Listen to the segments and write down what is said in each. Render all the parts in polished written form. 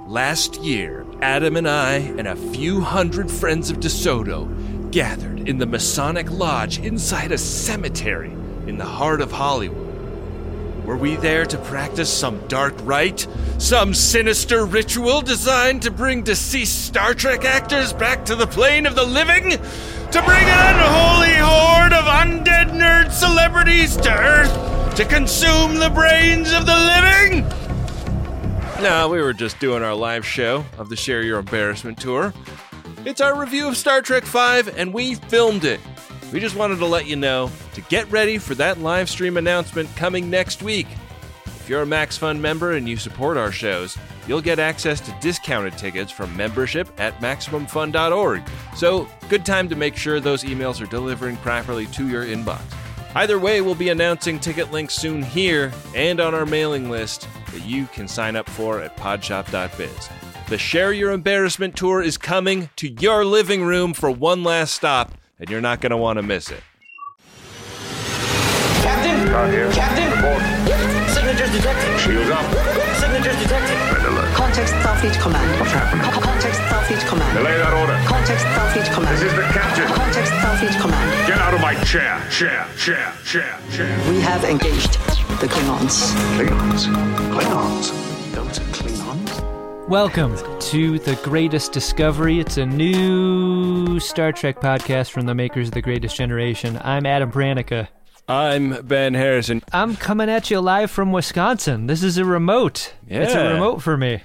Last year, Adam and I and a few hundred friends of DeSoto gathered in the Masonic Lodge inside a cemetery in the heart of Hollywood. Were we there to practice some dark rite? Some sinister ritual designed to bring deceased Star Trek actors back to the plane of the living? To bring an unholy horde of undead nerd celebrities to Earth to consume the brains of the living? No, we were just doing our live show of the Share Your Embarrassment tour. It's our review of Star Trek V, and we filmed it. We just wanted to let you know to get ready for that live stream announcement coming next week. If you're a MaxFun member and you support our shows, you'll get access to discounted tickets from membership at MaximumFun.org. So, good time to make sure those emails are delivering properly to your inbox. Either way, we'll be announcing ticket links soon here and on our mailing list that you can sign up for at podshop.biz. The Share Your Embarrassment tour is coming to your living room for one last stop, and you're not going to want to miss it. Captain! Here. Captain! Report. Signatures detected. Shields up. Signatures detected. Red alert. Context Starfleet Command. What's happened? Context Starfleet Command. Delay that order. Context Starfleet Command. This is the captain. Context Starfleet Command. Get out of my chair. Chair. We have engaged the Klingons. Klingons. Those are Klingons? Welcome to The Greatest Discovery. It's a new Star Trek podcast from the makers of The Greatest Generation. I'm Adam Pranica. I'm Ben Harrison. I'm coming at you live from Wisconsin. This is a remote. Yeah. It's a remote for me.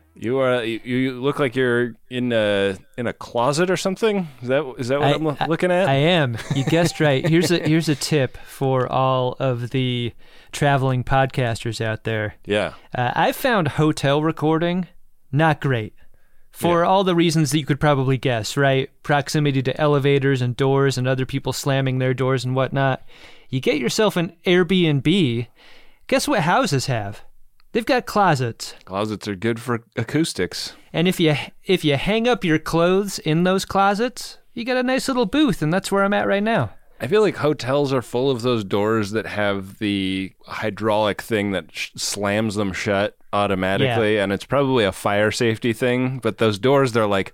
You look like you're in a closet or something. Is that what I'm looking at? I am. You guessed right. Here's a tip for all of the traveling podcasters out there. Yeah. I found hotel recording not great. For all the reasons that you could probably guess, right? Proximity to elevators and doors and other people slamming their doors and whatnot. You get yourself an Airbnb. Guess what houses have? They've got closets. Closets are good for acoustics. And if you hang up your clothes in those closets, you got a nice little booth, and that's where I'm at right now. I feel like hotels are full of those doors that have the hydraulic thing that slams them shut automatically, and it's probably a fire safety thing, but those doors, they're like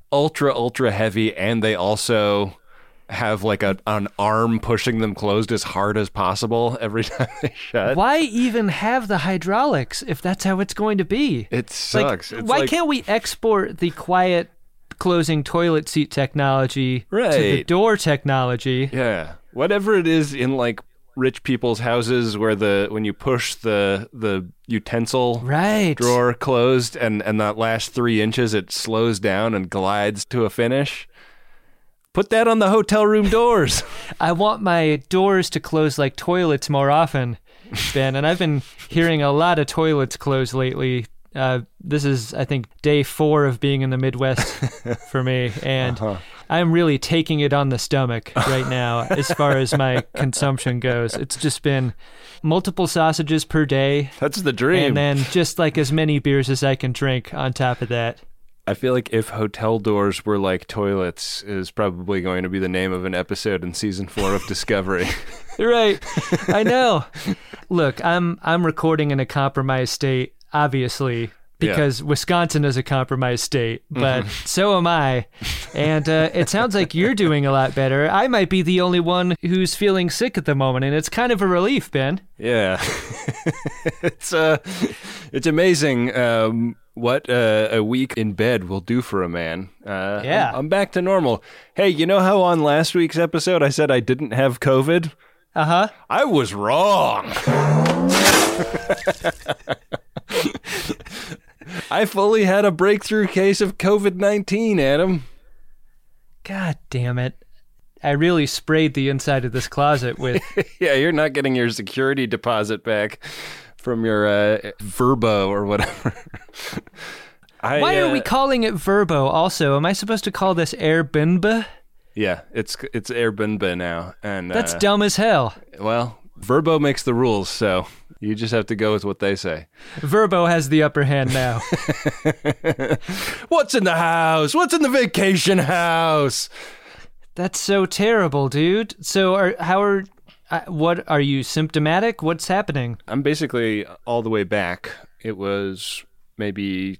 ultra heavy, and they also have like an arm pushing them closed as hard as possible every time they shut. Why even have the hydraulics if that's how it's going to be? It sucks. Why can't we export the quiet closing toilet seat technology to the door technology? Yeah. Whatever it is in like rich people's houses where when you push the utensil drawer closed and that last 3 inches it slows down and glides to a finish. Put that on the hotel room doors. I want my doors to close like toilets more often, Ben, and I've been hearing a lot of toilets close lately. This is, I think, day 4 of being in the Midwest for me, and I'm really taking it on the stomach right now as far as my consumption goes. It's just been multiple sausages per day. That's the dream. And then just like as many beers as I can drink on top of that. I feel like if hotel doors were like toilets is probably going to be the name of an episode in season 4 of Discovery. Right. I know. Look, I'm recording in a compromised state, obviously, because Wisconsin is a compromised state, but so am I. And it sounds like you're doing a lot better. I might be the only one who's feeling sick at the moment, and it's kind of a relief, Ben. Yeah. It's amazing what a week in bed will do for a man. I'm back to normal. Hey, you know how on last week's episode I said I didn't have COVID? Uh-huh. I was wrong. I fully had a breakthrough case of COVID-19, Adam. God damn it. I really sprayed the inside of this closet with... Yeah, you're not getting your security deposit back from your Verbo or whatever. Why are we calling it Verbo also? Am I supposed to call this Airbnb? Yeah, it's Airbnb now. And that's dumb as hell. Well, Verbo makes the rules, so you just have to go with what they say. Verbo has the upper hand now. What's in the house? What's in the vacation house? That's so terrible, dude. So what are you symptomatic? What's happening? I'm basically all the way back. It was maybe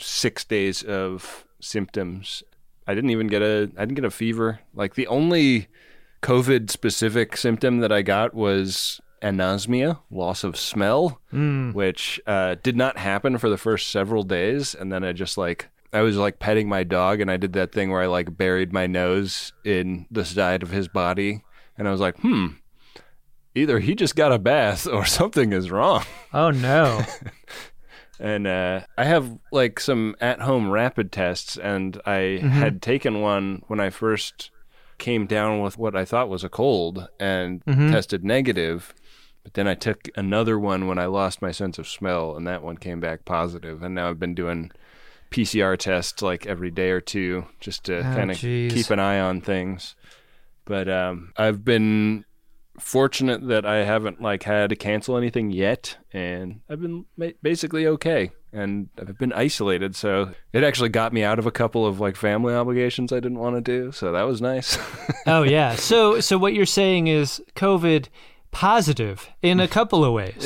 6 days of symptoms. I didn't get a fever. Like the only COVID specific symptom that I got was anosmia, loss of smell, which did not happen for the first several days. And then I was like petting my dog, and I did that thing where I like buried my nose in the side of his body. And I was like, either he just got a bath or something is wrong. Oh, no. And I have like some at-home rapid tests, and I had taken one when I first came down with what I thought was a cold and tested negative. But then I took another one when I lost my sense of smell, and that one came back positive. And now I've been doing PCR tests like every day or two just to kind of keep an eye on things. But I've been fortunate that I haven't like had to cancel anything yet, and I've been basically okay. And I've been isolated, so it actually got me out of a couple of like family obligations I didn't want to do. So that was nice. Oh yeah. So what you're saying is COVID positive in a couple of ways.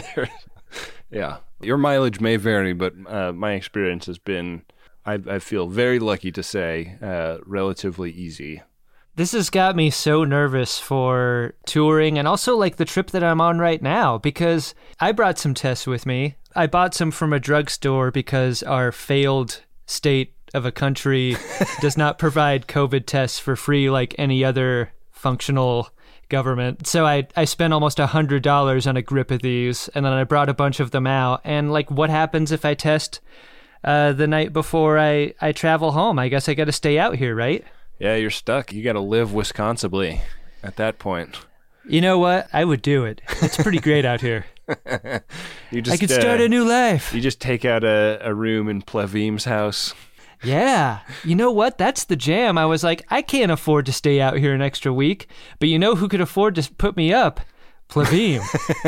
Yeah. Your mileage may vary, but my experience has been, I feel very lucky to say, relatively easy. This has got me so nervous for touring and also like the trip that I'm on right now, because I brought some tests with me. I bought some from a drugstore because our failed state of a country does not provide COVID tests for free like any other functional government. So I spent almost $100 on a grip of these, and then I brought a bunch of them out. And like, what happens if I test the night before I travel home? I guess I got to stay out here, right? Yeah, you're stuck. You got to live Wisconsinably at that point. You know what? I would do it. It's pretty great out here. I could start a new life. You just take out a room in Plevim's house. Yeah. You know what? That's the jam. I was like, I can't afford to stay out here an extra week, but you know who could afford to put me up? Plevim.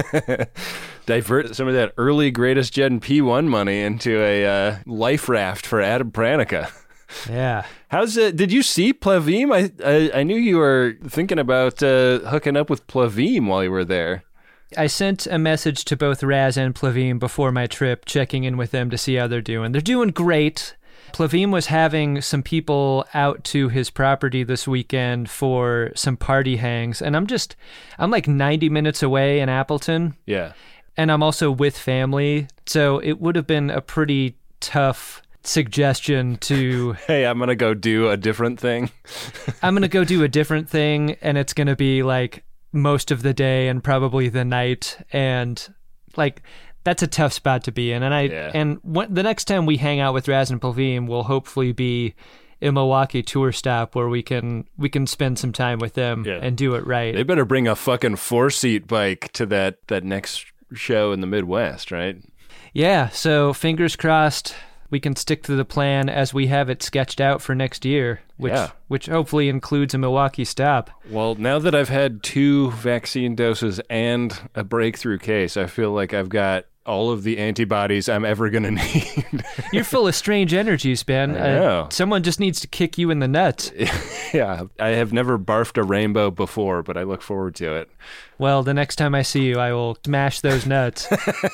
Divert some of that early Greatest Gen P1 money into a life raft for Adam Pranica. Yeah. How's it? Did you see Plevim? I knew you were thinking about hooking up with Plevim while you were there. I sent a message to both Raz and Plevim before my trip, checking in with them to see how they're doing. They're doing great. Plevim was having some people out to his property this weekend for some party hangs, and I'm like 90 minutes away in Appleton. Yeah. And I'm also with family, so it would have been a pretty tough suggestion to... Hey, I'm going to go do a different thing. I'm going to go do a different thing, and it's going to be like most of the day and probably the night, and like... That's a tough spot to be in, and the next time we hang out with Raz and Plevim will hopefully be a Milwaukee tour stop where we can spend some time with them and do it right. They better bring a fucking 4-seat bike to that next show in the Midwest, right? Yeah, so fingers crossed we can stick to the plan as we have it sketched out for next year, which hopefully includes a Milwaukee stop. Well, now that I've had 2 vaccine doses and a breakthrough case, I feel like I've got all of the antibodies I'm ever going to need. You're full of strange energies, Ben. I know. Someone just needs to kick you in the nuts. Yeah, I have never barfed a rainbow before, but I look forward to it. Well, the next time I see you, I will smash those nuts.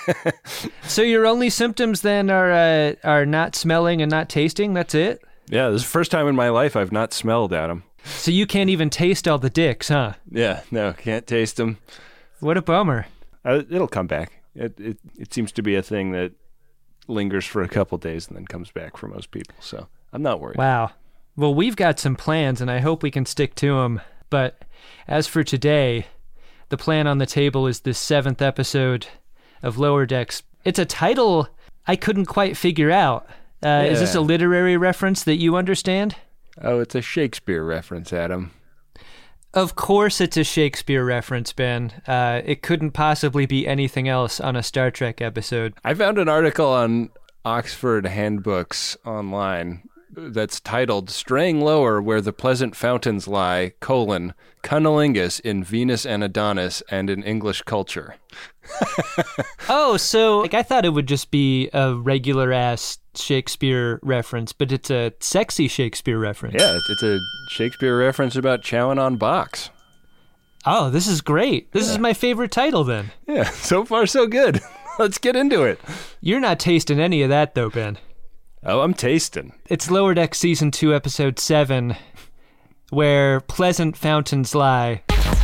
So your only symptoms then are not smelling and not tasting? That's it? Yeah, this is the first time in my life I've not smelled at them. So you can't even taste all the dicks, huh? Yeah, no, can't taste them. What a bummer. It'll come back. It seems to be a thing that lingers for a couple days and then comes back for most people. So I'm not worried. Wow. Well, we've got some plans, and I hope we can stick to them. But as for today, the plan on the table is this 7th episode of Lower Decks. It's a title I couldn't quite figure out. Is this a literary reference that you understand? Oh, it's a Shakespeare reference, Adam. Of course it's a Shakespeare reference, Ben. It couldn't possibly be anything else on a Star Trek episode. I found an article on Oxford Handbooks online that's titled Straying Lower Where the Pleasant Fountains Lie, Cunnilingus in Venus and Adonis and in English Culture. Oh, so I thought it would just be a regular-ass Shakespeare reference, but it's a sexy Shakespeare reference. Yeah, it's a Shakespeare reference about chowing on box. Oh, this is great. This is my favorite title, then. Yeah, so far so good. Let's get into it. You're not tasting any of that, though, Ben. Oh, I'm tasting. It's Lower Deck Season 2, Episode 7, Where Pleasant Fountains Lie.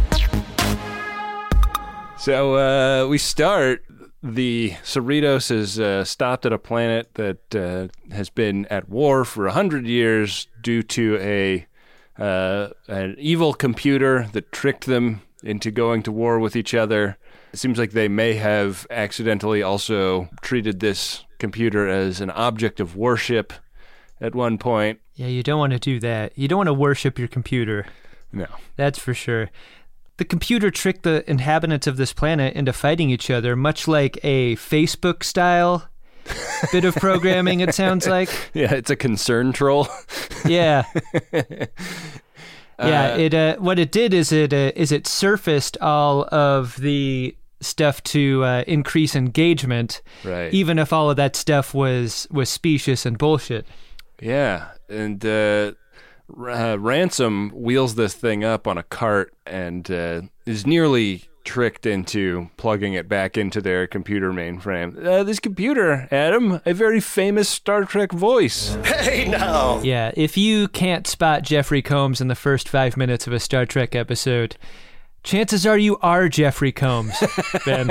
So we start. The Cerritos has stopped at a planet that has been at war for 100 years due to an evil computer that tricked them into going to war with each other. It seems like they may have accidentally also treated this computer as an object of worship at one point. Yeah, you don't want to do that. You don't want to worship your computer. No. That's for sure. The computer tricked the inhabitants of this planet into fighting each other, much like a Facebook-style bit of programming, it sounds like. Yeah, it's a concern troll. Yeah. Yeah, what it did is it surfaced all of the stuff to increase engagement, right? Even if all of that stuff was specious and bullshit. Yeah, and Ransom wheels this thing up on a cart and is nearly tricked into plugging it back into their computer mainframe. This computer, Adam, a very famous Star Trek voice. Hey, no! Yeah, if you can't spot Jeffrey Combs in the first 5 minutes of a Star Trek episode, chances are you are Jeffrey Combs, Ben.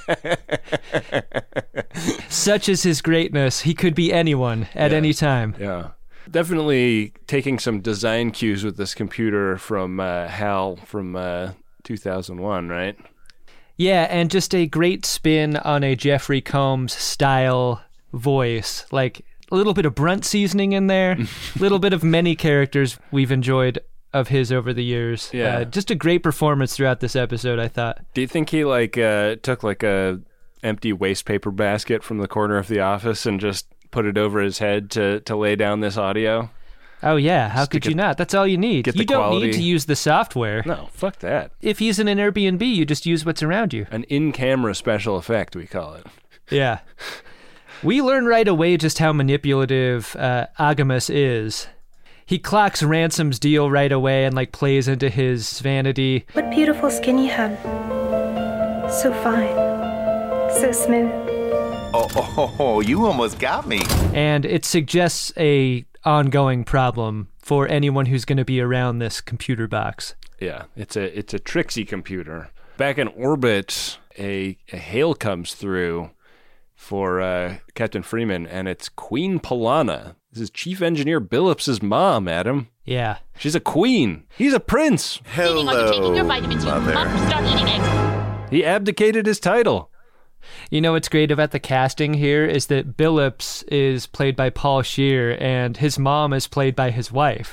Such is his greatness, he could be anyone at any time. Yeah. Definitely taking some design cues with this computer from HAL from 2001, right? Yeah, and just a great spin on a Jeffrey Combs style voice. Like a little bit of Brunt seasoning in there, a little bit of many characters we've enjoyed of his over the years. Yeah. Just a great performance throughout this episode, I thought. Do you think he took a empty waste paper basket from the corner of the office and just put it over his head to lay down this audio? Oh, yeah. How could you not? That's all you need. You don't need to use the software. No, fuck that. If he's in an Airbnb, you just use what's around you. An in-camera special effect, we call it. Yeah. We learn right away just how manipulative Agamas is. He clocks Ransom's deal right away and plays into his vanity. What beautiful skin you have. So fine. So smooth. Oh, you almost got me. And it suggests a ongoing problem for anyone who's going to be around this computer box. Yeah, it's a tricksy computer. Back in orbit, a hail comes through for Captain Freeman, and it's Queen Polana. This is Chief Engineer Billups' mom, Adam. Yeah. She's a queen. He's a prince. Hello, Mother. He abdicated his title. You know what's great about the casting here is that Billups is played by Paul Scheer, and his mom is played by his wife.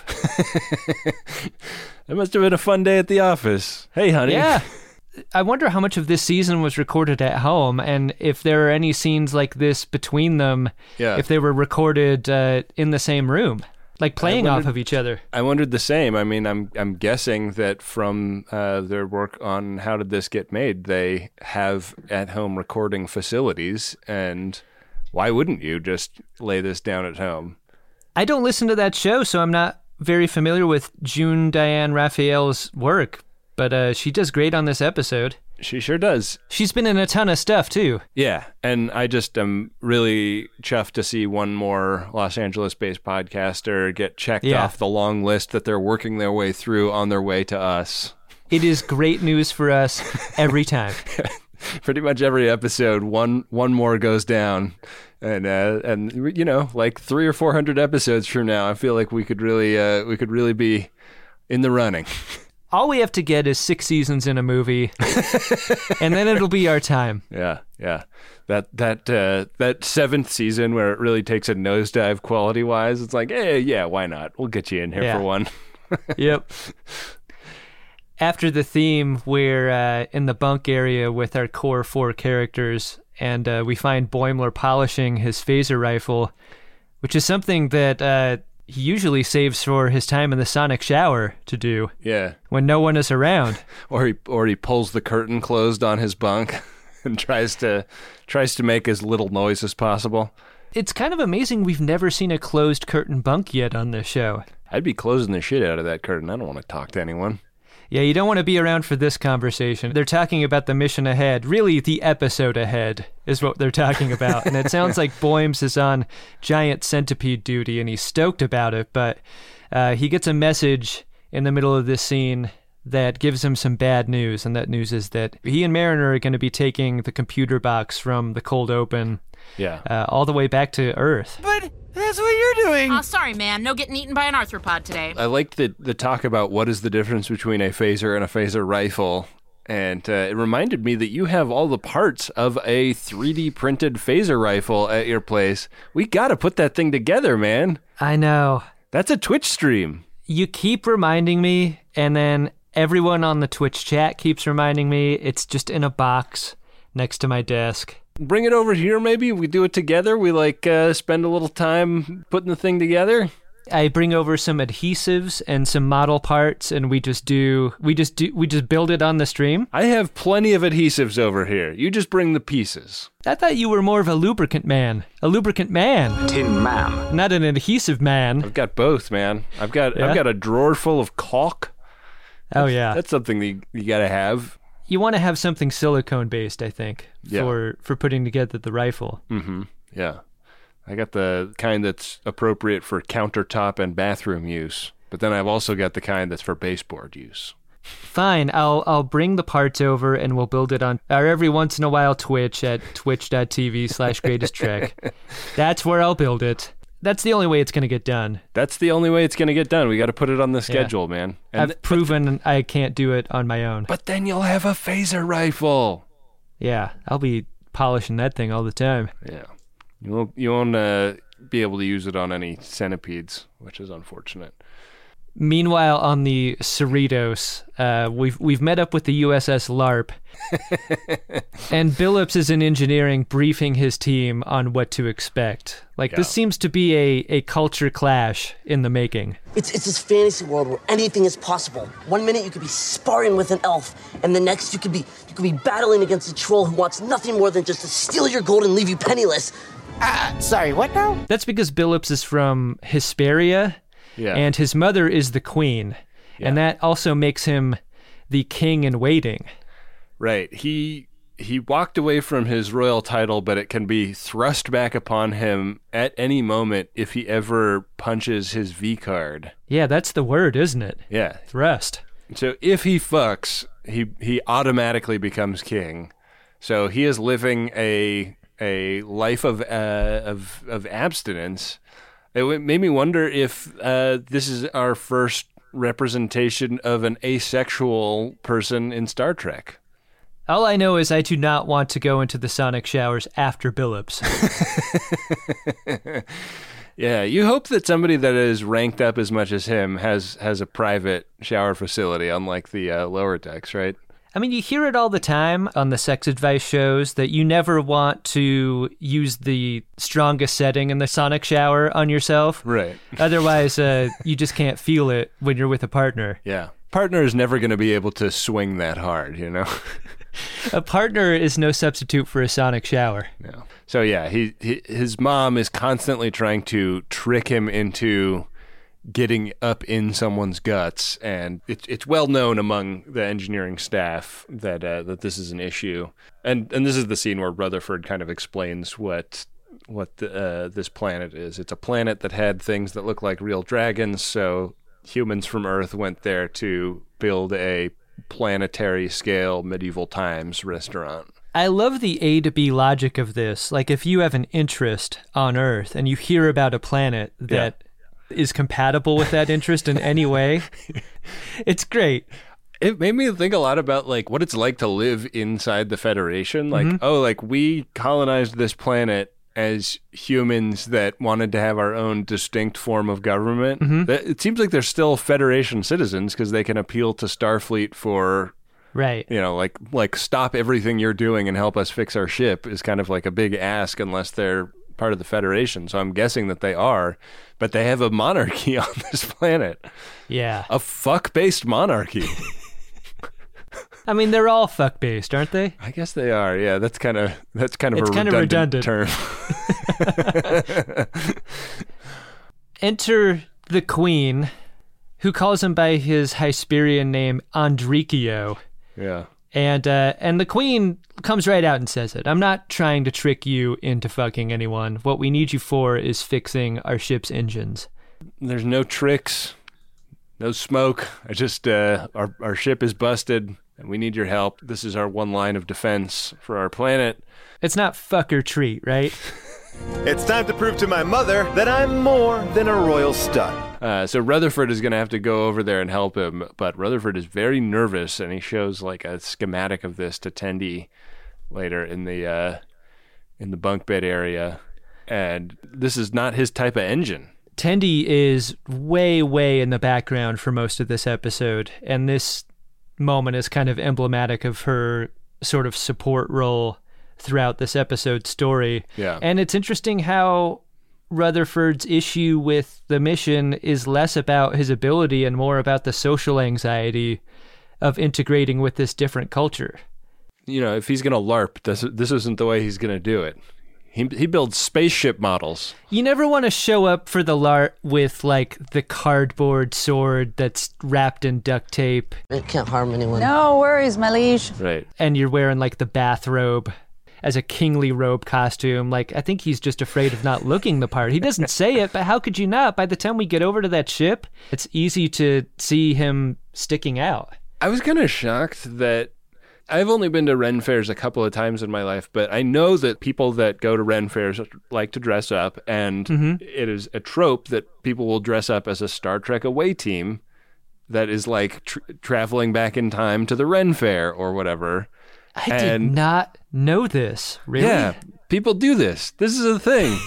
It must have been a fun day at the office. Hey, honey. Yeah. I wonder how much of this season was recorded at home, and if there are any scenes like this between them, if they were recorded in the same room, playing off of each other. I wondered the same. I mean, I'm guessing that from their work on How Did This Get Made, they have at-home recording facilities, and why wouldn't you just lay this down at home? I don't listen to that show, so I'm not very familiar with June Diane Raphael's work. But she does great on this episode. She sure does. She's been in a ton of stuff, too. Yeah, and I just am really chuffed to see one more Los Angeles-based podcaster get checked off the long list that they're working their way through on their way to us. It is great news for us every time. Pretty much every episode, one more goes down. And 300 or 400 episodes from now, I feel like we could really be in the running. All we have to get is 6 seasons in a movie, and then it'll be our time. Yeah. That 7th season where it really takes a nosedive quality-wise, it's like, hey, yeah, why not? We'll get you in here for one. Yep. After the theme, we're in the bunk area with our core 4 characters, and we find Boimler polishing his phaser rifle, which is something that he usually saves for his time in the sonic shower to do. Yeah. When no one is around. Or he pulls the curtain closed on his bunk and tries to make as little noise as possible. It's kind of amazing we've never seen a closed curtain bunk yet on this show. I'd be closing the shit out of that curtain. I don't want to talk to anyone. Yeah, you don't want to be around for this conversation. They're talking about the mission ahead. Really, the episode ahead is what they're talking about. And it sounds like Boims is on giant centipede duty, and he's stoked about it. But he gets a message in the middle of this scene that gives him some bad news. And that news is that he and Mariner are going to be taking the computer box from the cold open all the way back to Earth. But that's what you're doing. Sorry, man. No getting eaten by an arthropod today. I liked the talk about what is the difference between a phaser and a phaser rifle. And it reminded me that you have all the parts of a 3D printed phaser rifle at your place. We got to put that thing together, man. I know. That's a Twitch stream. You keep reminding me, and then everyone on the Twitch chat keeps reminding me. It's just in a box next to my desk. Bring it over here, maybe. We do it together. We spend a little time putting the thing together. I bring over some adhesives and some model parts, and we just build it on the stream. I have plenty of adhesives over here. You just bring the pieces. I thought you were more of a lubricant man. A lubricant man. Tin man. Not an adhesive man. I've got both, man. I've got a drawer full of caulk. Oh yeah. That's something that you got to have. You want to have something silicone based, I think, for putting together the rifle. Mm-hmm. Yeah. I got the kind that's appropriate for countertop and bathroom use, but then I've also got the kind that's for baseboard use. Fine, I'll bring the parts over and we'll build it on our every once in a while Twitch at twitch.tv/greatesttrek. That's where I'll build it. That's the only way it's going to get done. That's the only way it's going to get done. We got to put it on the schedule, man. And I've proven I can't do it on my own. But then you'll have a phaser rifle. Yeah, I'll be polishing that thing all the time. Yeah. You won't be able to use it on any centipedes, which is unfortunate. Meanwhile, on the Cerritos, we've met up with the USS LARP, and Billups is in engineering briefing his team on what to expect. This seems to be a culture clash in the making. It's this fantasy world where anything is possible. One minute you could be sparring with an elf, and the next you could be battling against a troll who wants nothing more than just to steal your gold and leave you penniless. Sorry, what now? That's because Billups is from Hesperia. Yeah. And his mother is the queen. Yeah. And that also makes him the king in waiting. Right. He walked away from his royal title, but it can be thrust back upon him at any moment if he ever punches his V card. Yeah, that's the word, isn't it? Yeah. Thrust. So if he fucks, he automatically becomes king. So he is living a life of abstinence. It made me wonder if this is our first representation of an asexual person in Star Trek. All I know is I do not want to go into the sonic showers after Billups. Yeah, you hope that somebody that is ranked up as much as him has a private shower facility, unlike the lower decks, right? I mean, you hear it all the time on the sex advice shows that you never want to use the strongest setting in the sonic shower on yourself. Right. Otherwise, you just can't feel it when you're with a partner. Yeah. Partner is never going to be able to swing that hard, you know? A partner is no substitute for a sonic shower. No. So, yeah, his mom is constantly trying to trick him into getting up in someone's guts, and it's well known among the engineering staff that this is an issue. And this is the scene where Rutherford kind of explains what this planet is. It's a planet that had things that look like real dragons, so humans from Earth went there to build a planetary scale medieval times restaurant. I love the A to B logic of this. Like, if you have an interest on Earth and you hear about a planet that is compatible with that interest in any way, it's great. It made me think a lot about what it's like to live inside the Federation. We colonized this planet as humans that wanted to have our own distinct form of government. Mm-hmm. It seems like they're still Federation citizens because they can appeal to Starfleet for, right? Stop everything you're doing and help us fix our ship is kind of like a big ask unless they're part of the Federation. So I'm guessing that they are, but they have a monarchy on this planet. Yeah. A fuck-based monarchy. I mean, they're all fuck-based, aren't they? I guess they are. Yeah, that's kind of a redundant term. Enter the Queen, who calls him by his Hysperian name, Andrikio. Yeah. And the queen comes right out and says it. I'm not trying to trick you into fucking anyone. What we need you for is fixing our ship's engines. There's no tricks, no smoke. I just, our ship is busted, and we need your help. This is our one line of defense for our planet. It's not fuck or treat, right? It's time to prove to my mother that I'm more than a royal stud. So Rutherford is going to have to go over there and help him, but Rutherford is very nervous, and he shows like a schematic of this to Tendi later in the bunk bed area, and this is not his type of engine. Tendi is way, way in the background for most of this episode, and this moment is kind of emblematic of her sort of support role throughout this episode's story. Yeah. And it's interesting how Rutherford's issue with the mission is less about his ability and more about the social anxiety of integrating with this different culture. You know, if he's going to LARP, this isn't the way he's going to do it. He builds spaceship models. You never want to show up for the LARP with, like, the cardboard sword that's wrapped in duct tape. It can't harm anyone. No worries, my liege. Right. And you're wearing, like, the bathrobe as a kingly robe costume. Like, I think he's just afraid of not looking the part. He doesn't say it, but how could you not? By the time we get over to that ship, it's easy to see him sticking out. I was kind of shocked that I've only been to Ren fairs a couple of times in my life, but I know that people that go to Ren fairs like to dress up, and it is a trope that people will dress up as a Star Trek away team that is like traveling back in time to the Ren fair or whatever. I did not know this. Really? Yeah, people do this. This is a thing.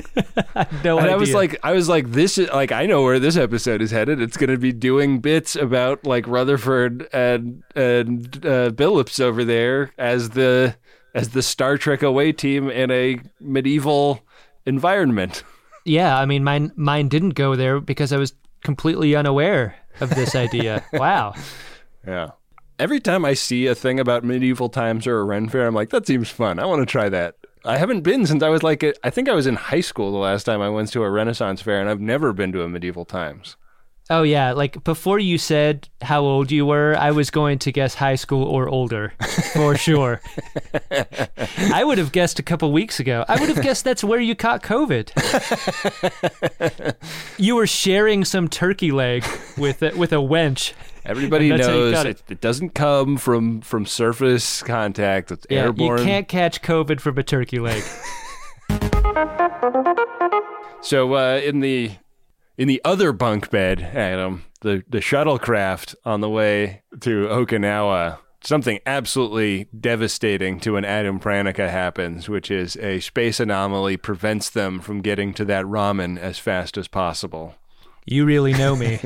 I had no idea. I was like, this is like, I know where this episode is headed. It's going to be doing bits about like Rutherford and Billups over there as the Star Trek away team in a medieval environment. Yeah, I mean, mine didn't go there because I was completely unaware of this idea. Wow. Yeah. Every time I see a thing about medieval times or a Ren fair, I'm like, that seems fun. I want to try that. I haven't been since I was like, I think I was in high school the last time I went to a Renaissance fair, and I've never been to a medieval times. Oh, yeah. Like, before you said how old you were, I was going to guess high school or older, for sure. I would have guessed a couple weeks ago. I would have guessed that's where you caught COVID. You were sharing some turkey leg with a wench. Everybody knows it doesn't come from surface contact. It's airborne. You can't catch COVID from a turkey leg. So in the other bunk bed, Adam, the shuttlecraft on the way to Okinawa, something absolutely devastating to an Adam Pranica happens, which is a space anomaly prevents them from getting to that ramen as fast as possible. You really know me.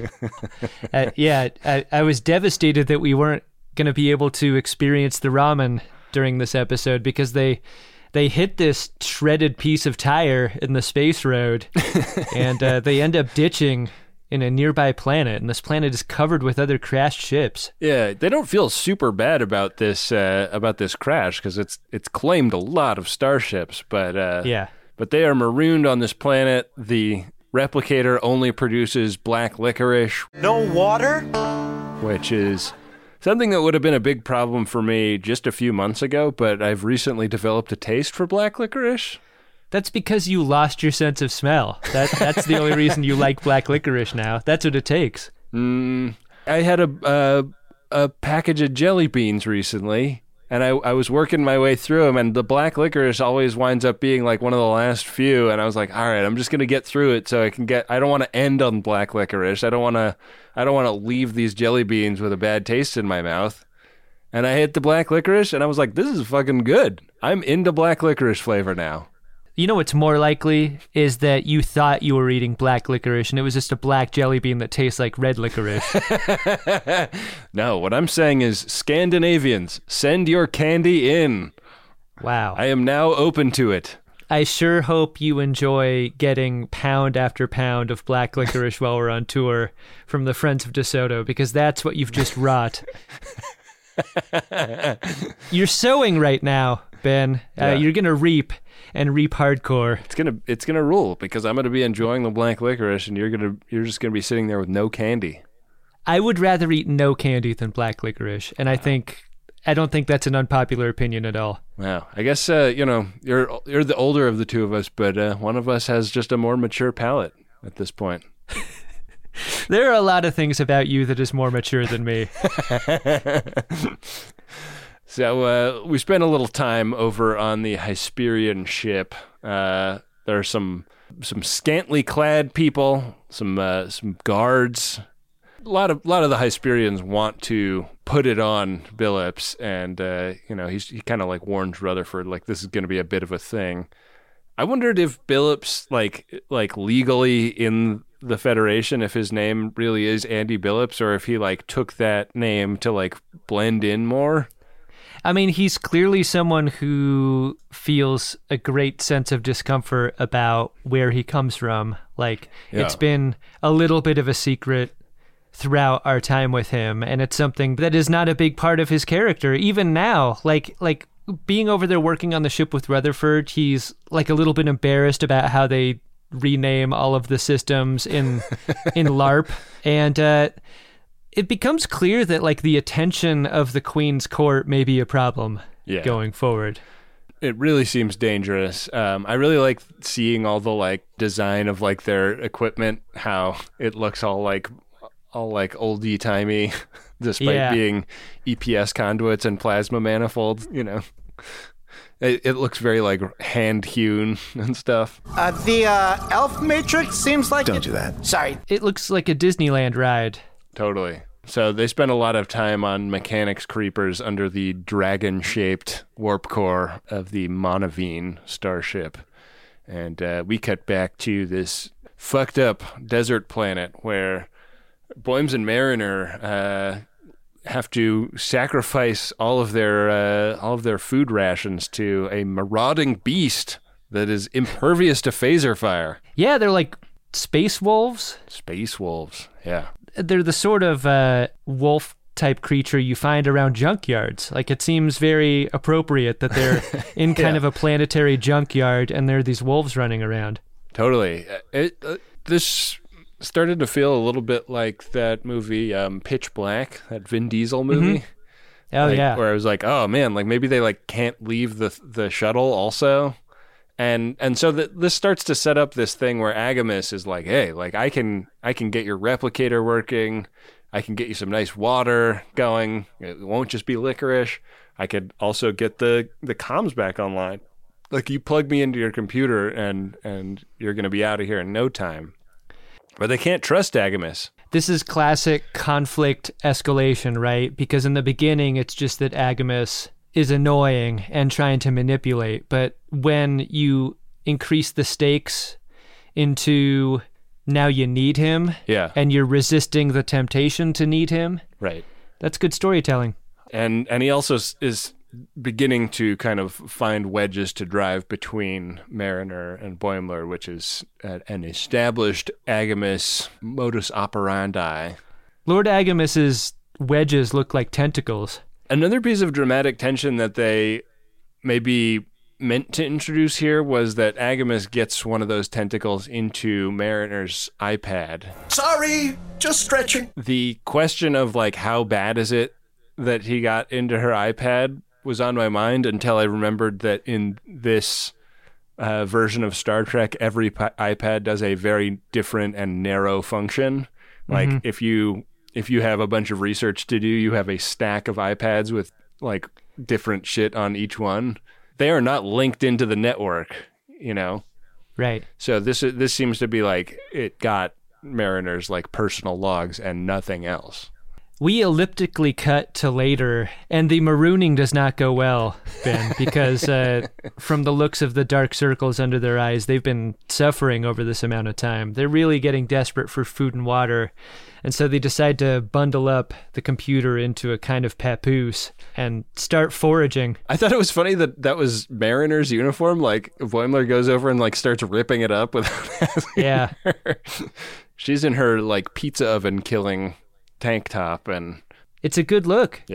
I was devastated that we weren't going to be able to experience the ramen during this episode because they hit this shredded piece of tire in the space road, and they end up ditching in a nearby planet, and this planet is covered with other crashed ships. Yeah, they don't feel super bad about this crash because it's claimed a lot of starships, but they are marooned on this planet. The replicator only produces black licorice. No water? Which is something that would have been a big problem for me just a few months ago, but I've recently developed a taste for black licorice. That's because you lost your sense of smell. That's the only reason you like black licorice now. That's what it takes. I had a package of jelly beans recently, and I was working my way through them, and the black licorice always winds up being like one of the last few, and I was like, all right, I'm just going to get through it so I don't want to end on black licorice. I don't want to leave these jelly beans with a bad taste in my mouth. And I hit the black licorice, and I was like, this is fucking good. I'm into black licorice flavor now. You know what's more likely is that you thought you were eating black licorice and it was just a black jelly bean that tastes like red licorice. No, what I'm saying is, Scandinavians, send your candy in. Wow. I am now open to it. I sure hope you enjoy getting pound after pound of black licorice while we're on tour from the Friends of DeSoto, because that's what you've just wrought. You're sowing right now, Ben. You're going to reap. And reap hardcore. It's gonna rule because I'm gonna be enjoying the black licorice, and you're just gonna be sitting there with no candy. I would rather eat no candy than black licorice, and I don't think that's an unpopular opinion at all. Wow. I guess you're the older of the two of us, but one of us has just a more mature palate at this point. There are a lot of things about you that is more mature than me. So we spent a little time over on the Hesperian ship. There are some scantily clad people, some guards. A lot of the Hesperians want to put it on Billups, and he kind of like warns Rutherford like this is going to be a bit of a thing. I wondered if Billups like legally in the Federation, if his name really is Andy Billups, or if he like took that name to like blend in more. I mean, he's clearly someone who feels a great sense of discomfort about where he comes from. Like, It's been a little bit of a secret throughout our time with him, and it's something that is not a big part of his character. Even now, like being over there working on the ship with Rutherford, he's like a little bit embarrassed about how they rename all of the systems in LARP, and it becomes clear that like the attention of the Queen's court may be a problem going forward. It really seems dangerous. I really like seeing all the like design of like their equipment, how it looks all like oldie timey, despite being EPS conduits and plasma manifolds. It looks very like hand hewn and stuff. The elf matrix seems like Don't do that. Sorry. It looks like a Disneyland ride. Totally. So they spent a lot of time on mechanics creepers under the dragon-shaped warp core of the Monavine starship. And we cut back to this fucked up desert planet where Boims and Mariner have to sacrifice all of their food rations to a marauding beast that is impervious to phaser fire. Yeah, they're like space wolves. Space wolves, yeah. They're the sort of wolf type creature you find around junkyards. Like, it seems very appropriate that they're in kind of a planetary junkyard and there are these wolves running around. Totally. This started to feel a little bit like that movie Pitch Black, that Vin Diesel movie. Mm-hmm. Oh, yeah. Where I was like, oh man, like maybe they like can't leave the shuttle also. And so this starts to set up this thing where Agamis is like, hey, like I can get your replicator working. I can get you some nice water going. It won't just be licorice. I could also get the comms back online. Like, you plug me into your computer and you're going to be out of here in no time. But they can't trust Agamis. This is classic conflict escalation, right? Because in the beginning, it's just that Agamis is annoying and trying to manipulate. But when you increase the stakes into now you need him, and you're resisting the temptation to need him, right? That's good storytelling. And he also is beginning to kind of find wedges to drive between Mariner and Boimler, which is an established Agamis modus operandi. Lord Agamis's wedges look like tentacles. Another piece of dramatic tension that they maybe meant to introduce here was that Agamis gets one of those tentacles into Mariner's iPad. Sorry, just stretching. The question of like how bad is it that he got into her iPad was on my mind until I remembered that in this version of Star Trek, every iPad does a very different and narrow function. Like, if you have a bunch of research to do, you have a stack of iPads with like different shit on each one. They are not linked into the network, you know? Right. So this seems to be like it got Mariner's like personal logs and nothing else. We elliptically cut to later, and the marooning does not go well, Ben, because from the looks of the dark circles under their eyes, they've been suffering over this amount of time. They're really getting desperate for food and water, and so they decide to bundle up the computer into a kind of papoose and start foraging. I thought it was funny that was Mariner's uniform. Like, Boimler goes over and like starts ripping it up without asking her. She's in her like pizza oven killing tank top, and it's a good look. Yeah.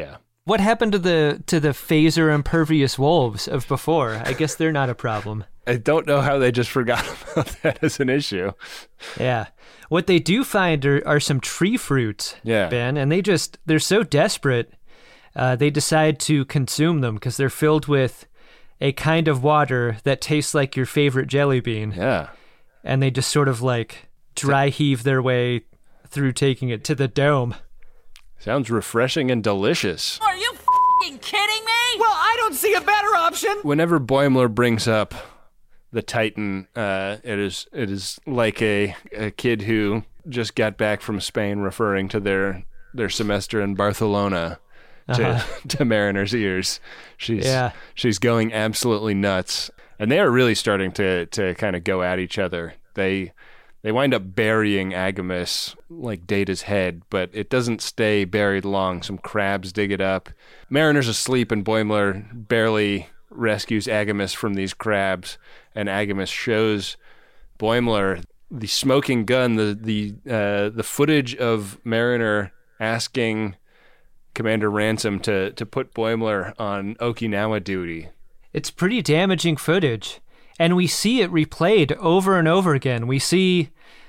What happened to the phaser impervious wolves of before? I guess they're not a problem. I don't know how they just forgot about that as an issue. Yeah. What they do find are some tree fruits, Yeah. Ben, and they're so desperate, they decide to consume them because they're filled with a kind of water that tastes like your favorite jelly bean. Yeah. And they just sort of like dry heave their way through taking it to the dome. Sounds refreshing and delicious. Are you f***ing kidding me? Well, I don't see a better option. Whenever Boimler brings up the Titan, it is like a kid who just got back from Spain referring to their semester in Barcelona to Mariner's ears. She's going absolutely nuts. And they are really starting to kind of go at each other. They wind up burying Agamus, like Data's head, but it doesn't stay buried long. Some crabs dig it up. Mariner's asleep, and Boimler barely rescues Agamus from these crabs. And Agamus shows Boimler the smoking gun, the footage of Mariner asking Commander Ransom to put Boimler on Okinawa duty. It's pretty damaging footage. And we see it replayed over and over again. We see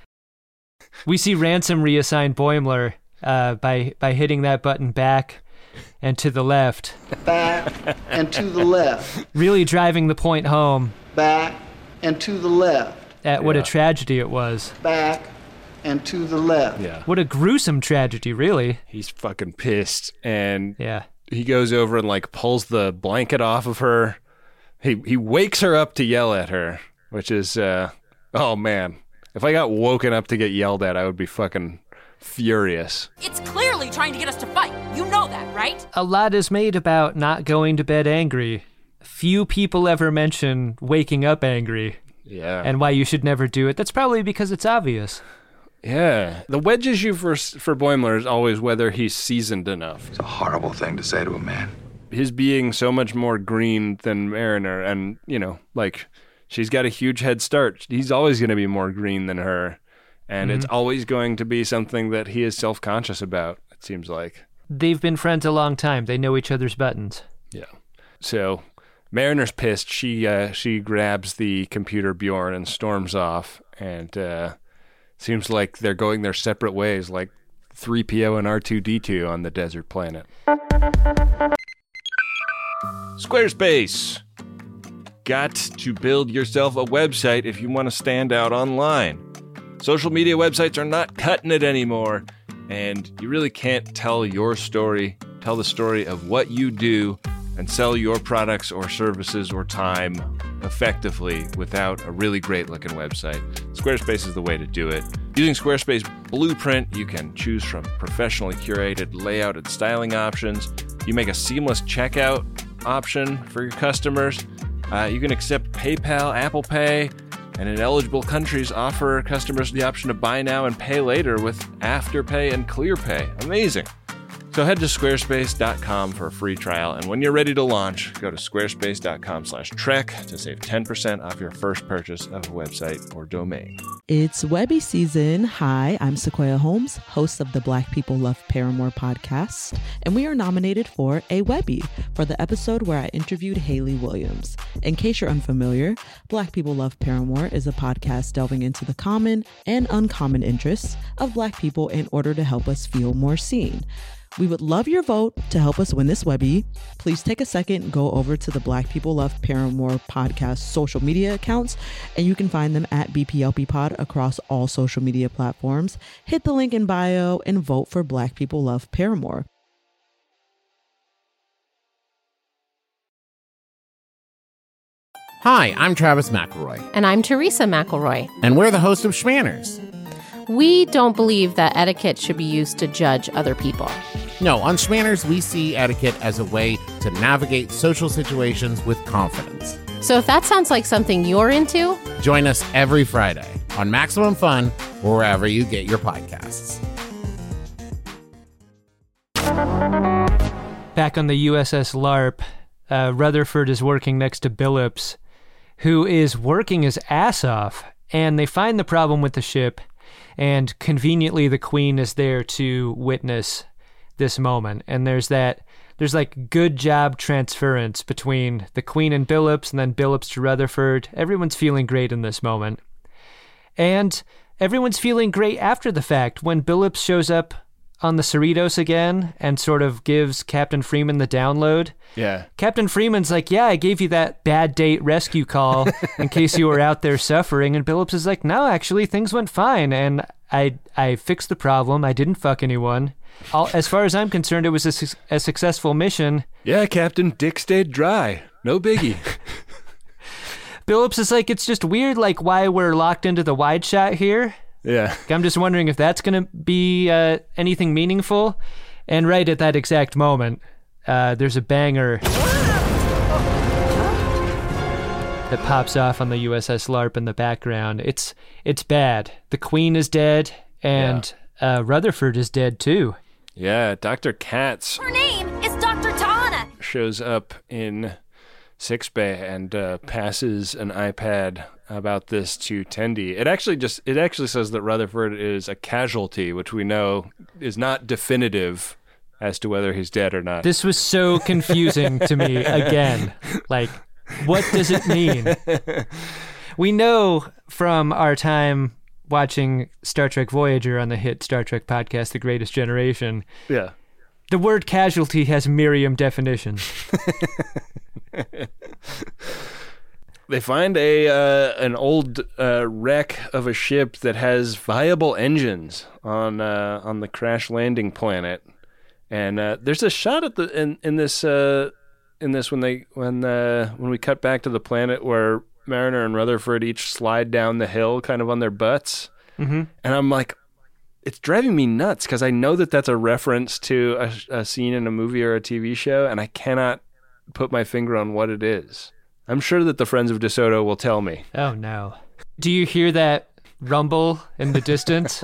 Ransom reassign Boimler by hitting that button back and to the left. Back and to the left. Really driving the point home. Back and to the left. At what a tragedy it was. Back and to the left. Yeah. What a gruesome tragedy, really. He's fucking pissed, and he goes over and like pulls the blanket off of her. He wakes her up to yell at her, which is, oh man. If I got woken up to get yelled at, I would be fucking furious. It's clearly trying to get us to fight. You know that, right? A lot is made about not going to bed angry. Few people ever mention waking up angry. Yeah. And why you should never do it. That's probably because it's obvious. Yeah. The wedge issue for Boimler is always whether he's seasoned enough. It's a horrible thing to say to a man. His being so much more green than Mariner, and, you know, like, she's got a huge head start. He's always going to be more green than her, and it's always going to be something that he is self-conscious about, it seems like. They've been friends a long time. They know each other's buttons. Yeah. So Mariner's pissed. She grabs the computer Bjorn and storms off, and seems like they're going their separate ways, like 3PO and R2-D2 on the desert planet. Squarespace. Got to build yourself a website if you want to stand out online. Social media websites are not cutting it anymore, and you really can't tell the story of what you do and sell your products or services or time effectively without a really great looking website. Squarespace is the way to do it. Using Squarespace Blueprint, you can choose from professionally curated layout and styling options. You make a seamless checkout option for your customers. You can accept PayPal, Apple Pay, and in eligible countries offer customers the option to buy now and pay later with Afterpay and ClearPay. Amazing. So head to squarespace.com for a free trial, and when you're ready to launch, go to squarespace.com/trek to save 10% off your first purchase of a website or domain. It's Webby season. Hi, I'm Sequoia Holmes, host of the Black People Love Paramore podcast, and we are nominated for a Webby for the episode where I interviewed Hayley Williams. In case you're unfamiliar, Black People Love Paramore is a podcast delving into the common and uncommon interests of Black people in order to help us feel more seen. We would love your vote to help us win this Webby. Please take a second and go over to the Black People Love Paramore podcast social media accounts, and you can find them at BPLP Pod across all social media platforms. Hit the link in bio and vote for Black People Love Paramore. Hi, I'm Travis McElroy. And I'm Teresa McElroy. And we're the host of Schmanners. We don't believe that etiquette should be used to judge other people. No, on Schmanners, we see etiquette as a way to navigate social situations with confidence. So if that sounds like something you're into, join us every Friday on Maximum Fun or wherever you get your podcasts. Back on the USS LARP, Rutherford is working next to Billups, who is working his ass off, and they find the problem with the ship, and conveniently the Queen is there to witness this moment. And there's that there's like good job transference between the Queen and Billups, and then Billups to Rutherford. Everyone's feeling great in this moment. And everyone's feeling great after the fact when Billups shows up on the Cerritos again and sort of gives Captain Freeman the download. Yeah. Captain Freeman's like, yeah, I gave you that bad date rescue call in case you were out there suffering. And Billups is like, no, actually, things went fine. And I fixed the problem. I didn't fuck anyone. As far as I'm concerned, it was a successful mission. Yeah, Captain, dick stayed dry. No biggie. Billups is like, it's just weird, like, why we're locked into the wide shot here. Yeah. I'm just wondering if that's going to be anything meaningful. And right at that exact moment, there's a banger that pops off on the USS LARP in the background. It's bad. The Queen is dead, and Rutherford is dead too. Yeah, Dr. Katz. Her name is Dr. Tahana. Shows up in sickbay and passes an iPad about this to Tendi. It actually says that Rutherford is a casualty, which we know is not definitive as to whether he's dead or not. This was so confusing to me again. Like, what does it mean? We know from our time watching Star Trek Voyager on the hit Star Trek podcast, The Greatest Generation. Yeah. The word casualty has Merriam definitions. They find an old wreck of a ship that has viable engines on the crash landing planet, and there's a shot at in this when we cut back to the planet where Mariner and Rutherford each slide down the hill, kind of on their butts, and I'm like, it's driving me nuts because I know that that's a reference to a scene in a movie or a TV show, and I cannot put my finger on what it is. I'm sure that the Friends of DeSoto will tell me. Oh, no. Do you hear that rumble in the distance?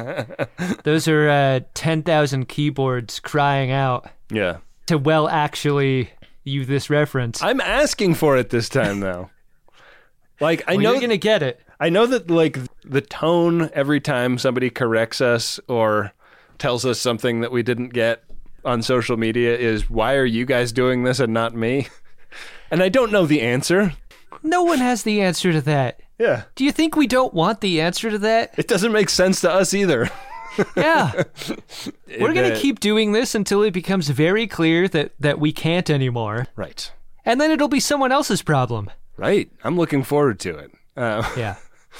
Those are 10,000 keyboards crying out. Yeah. To actually use this reference. I'm asking for it this time, though. Like, I know you're going to get it. I know that, like, the tone every time somebody corrects us or tells us something that we didn't get on social media is, why are you guys doing this and not me? And I don't know the answer. No one has the answer to that. Yeah. Do you think we don't want the answer to that? It doesn't make sense to us either. Yeah. We're going to keep doing this until it becomes very clear that we can't anymore. Right. And then it'll be someone else's problem. Right. I'm looking forward to it. Yeah.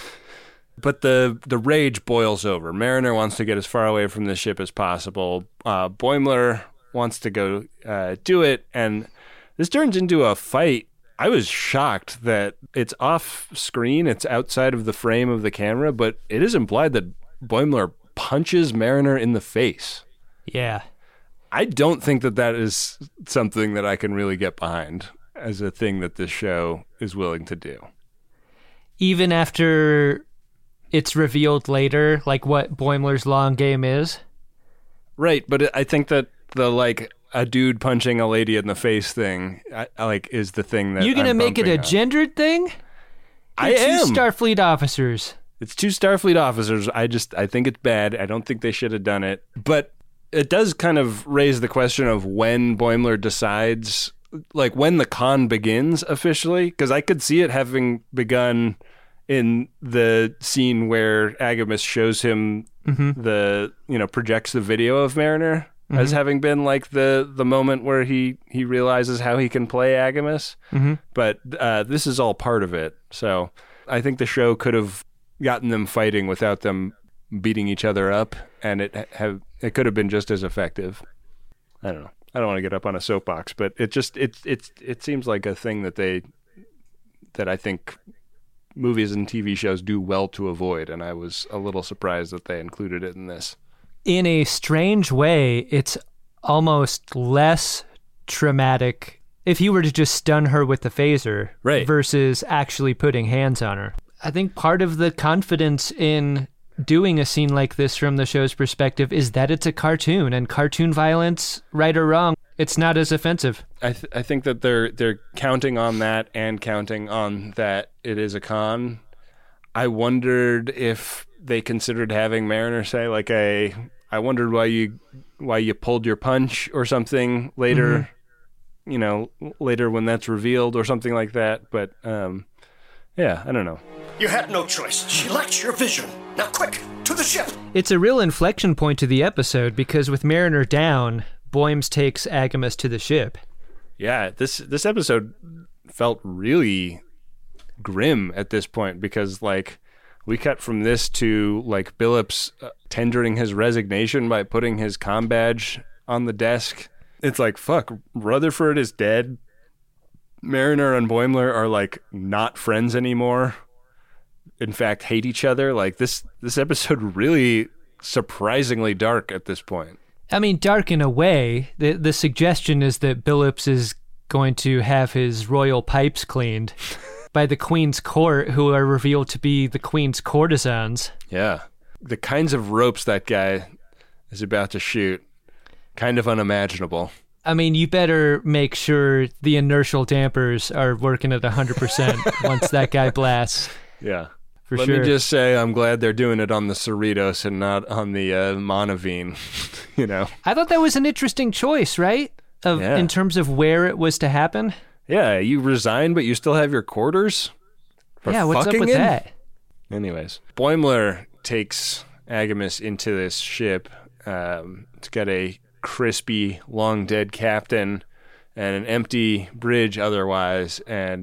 But the rage boils over. Mariner wants to get as far away from the ship as possible. Boimler wants to go do it, and this turns into a fight. I was shocked that it's off screen, it's outside of the frame of the camera, but it is implied that Boimler punches Mariner in the face. Yeah. I don't think that is something that I can really get behind as a thing that this show is willing to do. Even after it's revealed later, like what Boimler's long game is? Right, but I think that the, like, a dude punching a lady in the face thing, is the thing that you're gonna make it a gendered thing? I am. Two Starfleet officers. It's two Starfleet officers. I think it's bad. I don't think they should have done it. But it does kind of raise the question of when Boimler decides, like, when the con begins officially, because I could see it having begun in the scene where Agamus shows him projects the video of Mariner as having been like the moment where he realizes how he can play Agamus. But this is all part of it. So I think the show could have gotten them fighting without them beating each other up, and it could have been just as effective. I don't know. I don't want to get up on a soapbox, but it seems like a thing that I think movies and TV shows do well to avoid, and I was a little surprised that they included it in this. In a strange way, it's almost less traumatic if he were to just stun her with the phaser, right, versus actually putting hands on her. I think part of the confidence in doing a scene like this from the show's perspective is that it's a cartoon, and cartoon violence, right or wrong, it's not as offensive. I think that they're counting on that and counting on that it is a con. I wondered if they considered having Mariner say like a I wondered why you pulled your punch or something later, later when that's revealed or something like that. But, yeah, I don't know. You had no choice. She lacked your vision. Now quick, to the ship! It's a real inflection point to the episode because with Mariner down, Boymes takes Agamus to the ship. Yeah, this episode felt really grim at this point because, like, we cut from this to, like, Billups tendering his resignation by putting his comm badge on the desk. It's like, fuck, Rutherford is dead. Mariner and Boimler are, like, not friends anymore. In fact, hate each other. Like, this episode really surprisingly dark at this point. I mean, dark in a way. The suggestion is that Billups is going to have his royal pipes cleaned by the Queen's court, who are revealed to be the Queen's courtesans. Yeah. The kinds of ropes that guy is about to shoot, kind of unimaginable. I mean, you better make sure the inertial dampers are working at 100% once that guy blasts. Yeah. For Let sure. me just say I'm glad they're doing it on the Cerritos and not on the Monavine, I thought that was an interesting choice, right? In terms of where it was to happen. Yeah, you resign, but you still have your quarters? Yeah, what's up with that? Anyways, Boimler takes Agamus into this ship. It's got a crispy, long-dead captain and an empty bridge otherwise, and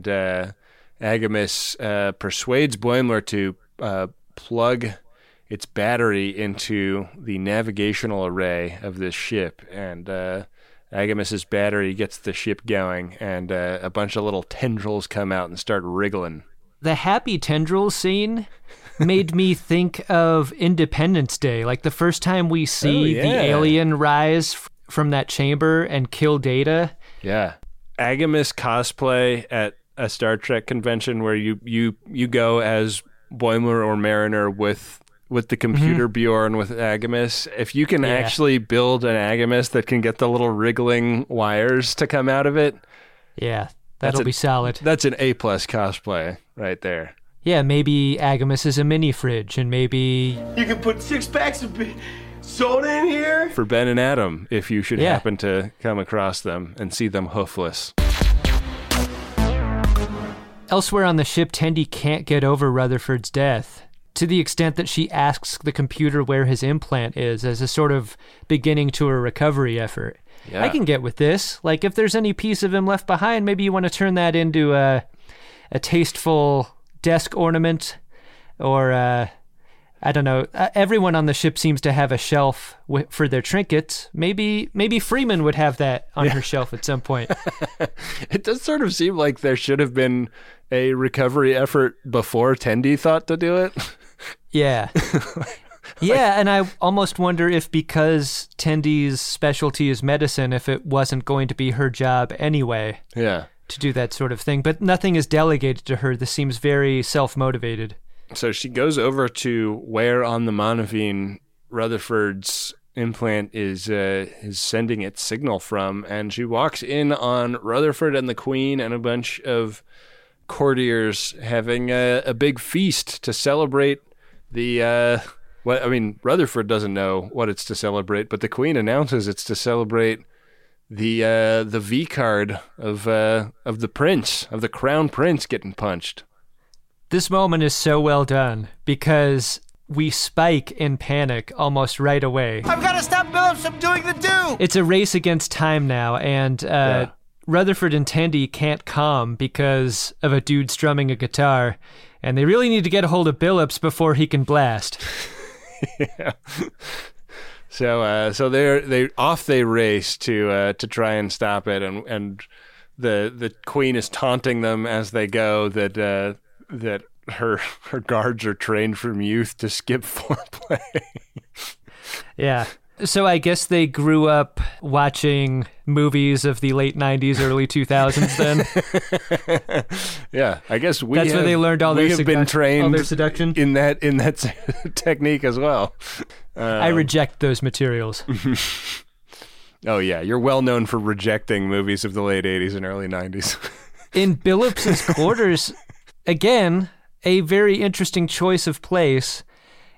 Agamus persuades Boimler to plug its battery into the navigational array of this ship, and Agamus's battery gets the ship going, and a bunch of little tendrils come out and start wriggling. The happy tendrils scene made me think of Independence Day, like the first time we see the alien rise from that chamber and kill Data. Yeah. Agamus cosplay at a Star Trek convention where you go as Boimler or Mariner with the computer Bjorn with Agamus. If you can actually build an Agamus that can get the little wriggling wires to come out of it. Yeah, that'll be solid. That's an A+ cosplay right there. Yeah, maybe Agamus is a mini fridge, and maybe You can put 6 packs of soda in here? For Ben and Adam, if you should happen to come across them and see them hoofless. Elsewhere on the ship, Tendi can't get over Rutherford's death, to the extent that she asks the computer where his implant is as a sort of beginning to a recovery effort. Yeah. I can get with this. Like, if there's any piece of him left behind, maybe you want to turn that into a tasteful desk ornament, or I don't know. Everyone on the ship seems to have a shelf for their trinkets. Maybe Freeman would have that on her shelf at some point. It does sort of seem like there should have been a recovery effort before Tendi thought to do it. Yeah. Yeah, and I almost wonder if because Tendi's specialty is medicine, if it wasn't going to be her job anyway. Yeah. To do that sort of thing. But nothing is delegated to her. This seems very self-motivated. So she goes over to where on the Monavine Rutherford's implant is sending its signal from, and she walks in on Rutherford and the Queen and a bunch of courtiers having a big feast to celebrate the Rutherford doesn't know what it's to celebrate, but the Queen announces it's to celebrate the V card of the prince, of the crown prince, getting punched. This moment is so well done because we spike in panic almost right away. I've got to stop Billups from doing the do! It's a race against time now, and Rutherford and Tendi can't calm because of a dude strumming a guitar, and they really need to get a hold of Billups before he can blast. Yeah. So they race to try and stop it, and the Queen is taunting them as they go that her guards are trained from youth to skip foreplay. Yeah. So I guess they grew up watching movies of the late 90s, early 2000s then. Yeah, I guess that's where they learned all their seduction in that technique as well. I reject those materials. Oh yeah, you're well known for rejecting movies of the late 80s and early 90s. In Billups's quarters, again, a very interesting choice of place.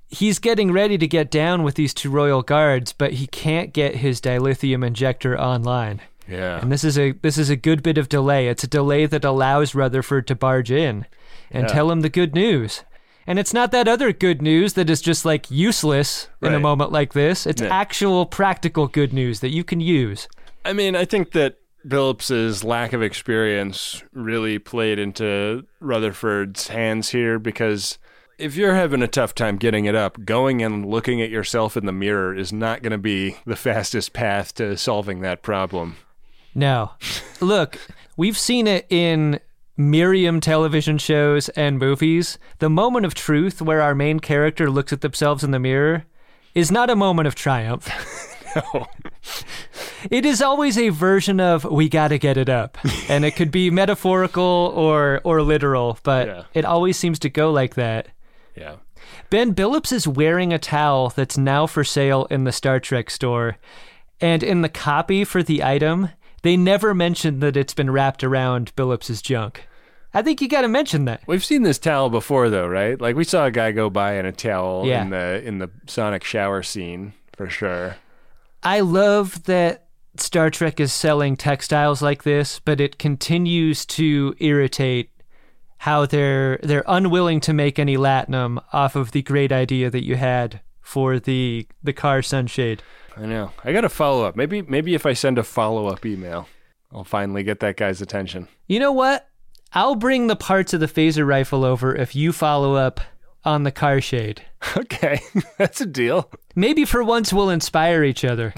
he's getting ready to get down with these two royal guards, but he can't get his dilithium injector online. Yeah. And this is a good bit of delay. It's a delay that allows Rutherford to barge in and tell him the good news. And it's not that other good news that is just like useless in a moment like this. It's actual practical good news that you can use. I mean, I think that Billups's lack of experience really played into Rutherford's hands here, because if you're having a tough time getting it up, going and looking at yourself in the mirror is not going to be the fastest path to solving that problem. No. Look, we've seen it in Miriam television shows and movies. The moment of truth where our main character looks at themselves in the mirror is not a moment of triumph. No. It is always a version of, we gotta get it up. And it could be metaphorical or literal, but it always seems to go like that. Yeah. Ben Billups is wearing a towel that's now for sale in the Star Trek store. And in the copy for the item, they never mention that it's been wrapped around Billups's junk. I think you got to mention that. We've seen this towel before, though, right? Like, we saw a guy go by in a towel in the Sonic shower scene, for sure. I love that Star Trek is selling textiles like this, but it continues to irritate how they're unwilling to make any latinum off of the great idea that you had for the car sunshade. I know. I got to follow up. Maybe if I send a follow-up email, I'll finally get that guy's attention. You know what? I'll bring the parts of the phaser rifle over if you follow up on the car shade. Okay, that's a deal. Maybe for once we'll inspire each other.